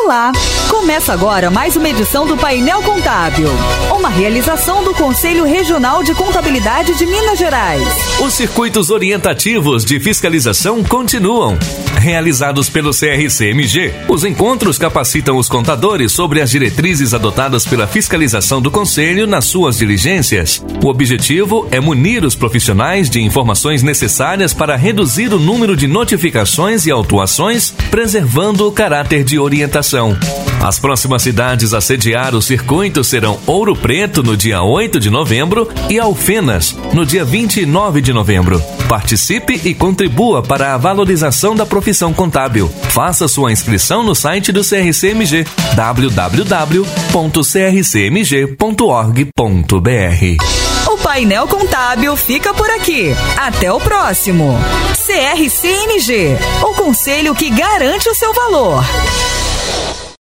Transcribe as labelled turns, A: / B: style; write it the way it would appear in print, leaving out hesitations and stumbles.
A: Olá! Começa agora mais uma edição do Painel Contábil, uma realização do Conselho Regional de Contabilidade de Minas Gerais.
B: Os circuitos orientativos de fiscalização continuam. Realizados pelo CRCMG, os encontros capacitam os contadores sobre as diretrizes adotadas pela fiscalização do Conselho nas suas diligências. O objetivo é munir os profissionais de informações necessárias para reduzir o número de notificações e autuações, preservando o caráter de orientação. As próximas cidades a sediar o circuito serão Ouro Preto, no dia 8 de novembro, e Alfenas, no dia 29 de novembro. Participe e contribua para a valorização da profissão contábil. Faça sua inscrição no site do CRCMG, www.crcmg.org.br.
A: O Painel Contábil fica por aqui. Até o próximo. CRCMG, o conselho que garante o seu valor.